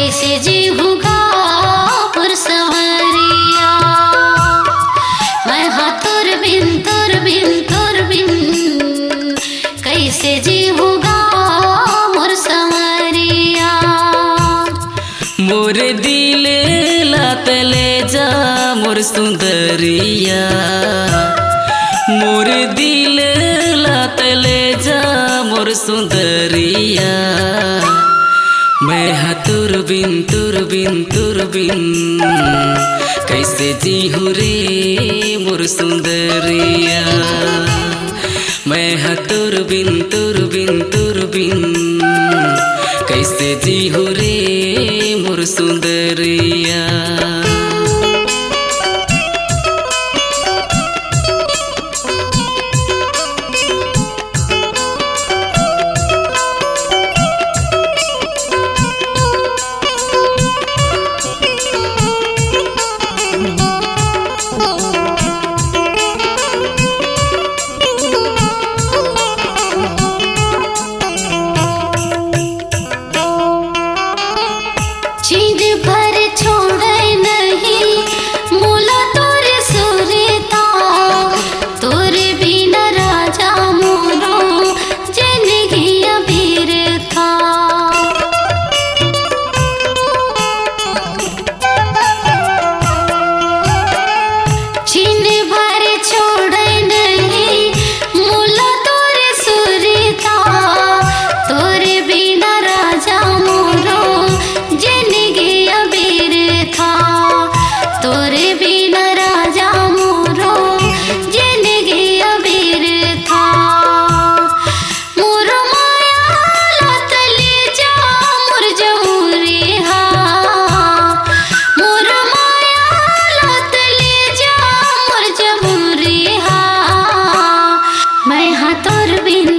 कैसे जी होगा और संवरिया। मैं हाँ तुर बिन कैसे जी होगा और संवरिया। मोर दिल लात ले जा मोर सुंदरिया। मोर दिल लात ले जा मोर सुंदरिया। मैं हाँ तुर बिन कैसे जी हूँ रे मोर सुंदरिया। मैं हाँ तुर बिन कैसे जी हूँ रे मोर सुंदरिया। चीज भर छोड़े नहीं मोला तोरे सुरता। तोरे बिना राजा मोरो जिंदगी अबीर था। चीज भर छोड़े नहीं मोला तोरे सुरता। तोरे बिना राजा मोरो जिंदगी अबीर था। तोरे बिना राजा मोरो जिंदगी अबीर था। मोरो माया लात ले जा मोर जमुरे हा। मोरो माया लात ले जा मोर जमुरे हा। मैं हाँ तोर बिन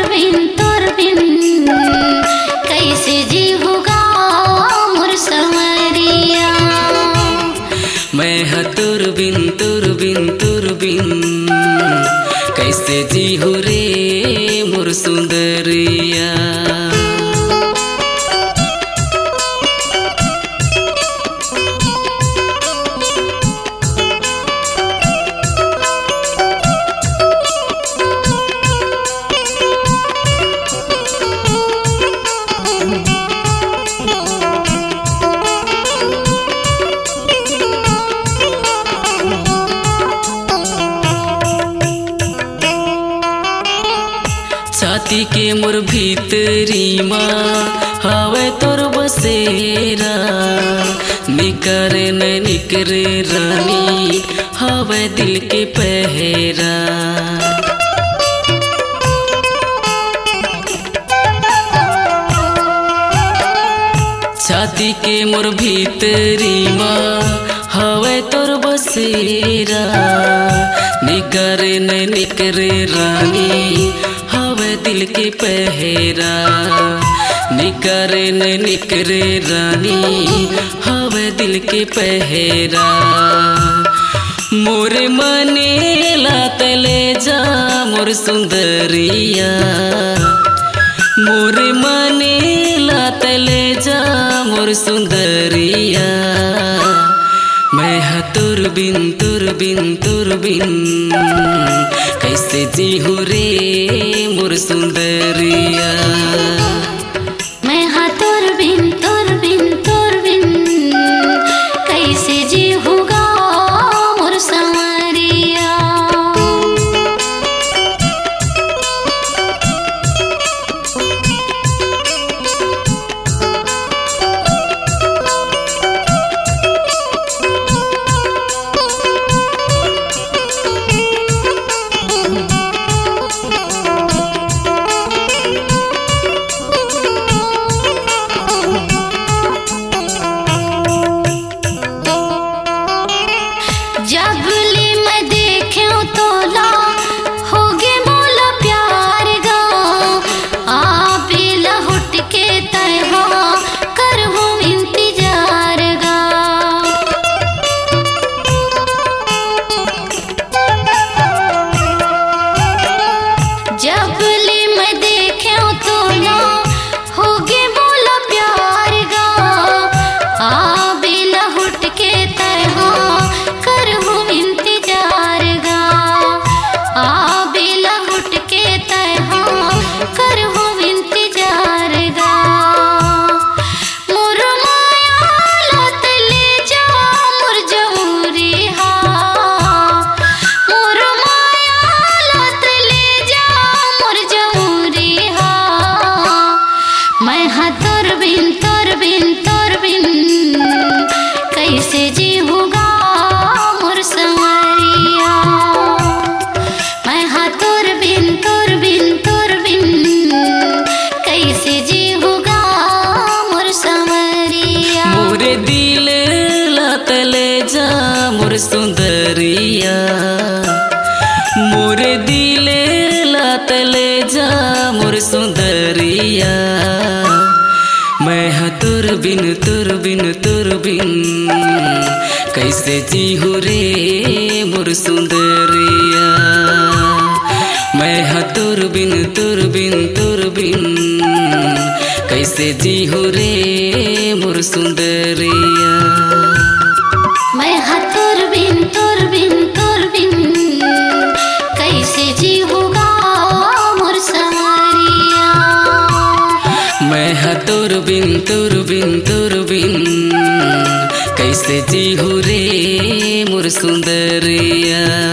कैसे जी होगा मोर संवरिया। मैं हाँ तुर बिन कैसे जी हूँ रे मोर सुंदरिया। छाती के मोर भीतरी माँ हवे तोर बसेरा। निकरे न निकरे रानी हवे दिल के पहरा। छाती के मोर भीतरी माँ हवे तोर बसेरा। निकरे न निकरे रानी हवे दिल के पहरा। निकरे न निकरे रानी हवे दिल के पहरा। मोर मने लात ले जा मोर सुंदरिया। मोर मने लात ले जा मोर सुंदरिया। मैं हाँ तुर बिन कैसे जी हूँ रे मोर सुंदरिया। मैं हाँ तुर बिन कैसे जी होगा मोर संवरिया। मोर सुंदरिया मोरे दिले लातले जा मोर सुंदरिया मैं हाँ तुर बिन कैसे जीहू रे मोर सुंदरिया मैं हाँ तुर बिन कैसे जीहू रे मोर सुंदरिया मैं हाँ तुर बिन कैसे जीऊँगा मोर संवरिया मैं हाँ तुर बिन कैसे जीहू रे मोर सुंदरिया।